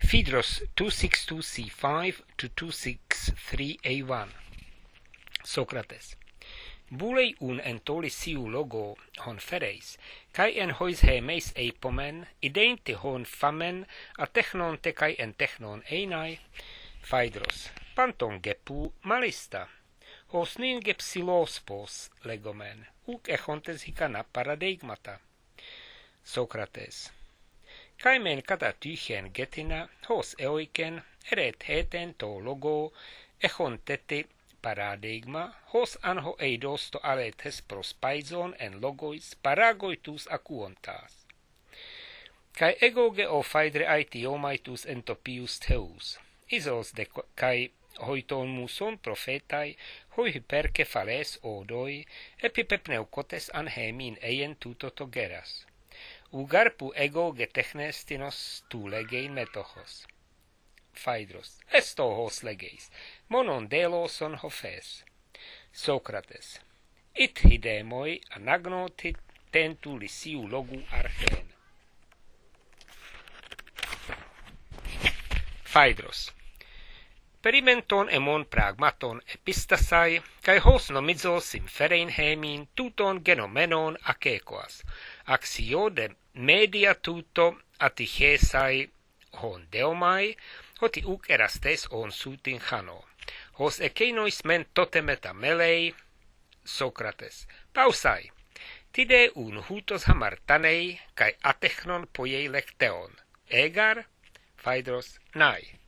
Phaedrus 262c5 to 263a1. Socrates. Bulei un entolisiu logo hon fereis, kai en hois hemeis eipomen, idente hon famen, a technon te kai en technon einai. Phaedros. Panton gepu malista. Hos nin gepsilospos legomen, uk echontes hikana paradigmata. Socrates. Kai men kata tychen getina, hos eoiken, eret heten to logo, echontete paradigma, hos anho eidos to aletes prospaizon en logois paragoitus akuontas. Kai egoge o phaedre aitiomaitus entopius theus, isos de kai hoiton muson profetai, hoi hyperkephales odoi, epipepneukotes anhemin eien tuto togeras. Ugarpu ego getechnestinos tu legein metochos. Phaedros. Esto hos legeis, monon deloson hofes. Socrates. It hidemoi anagnotit tentu lisiu logu archen. Phaedros. Perimenton emon pragmaton epistasai, kai hos nomizos inferein hemin tuton genomenon akekoas, axio de media tuto atichesai hon deomai, hoti uk erastes on sutin chano, hos ekenois men totemeta melei. Socrates. Pausai. Tide un hutos hamartanei, kai atechnon poiei lecteon. Egar? Phaedros. Nai.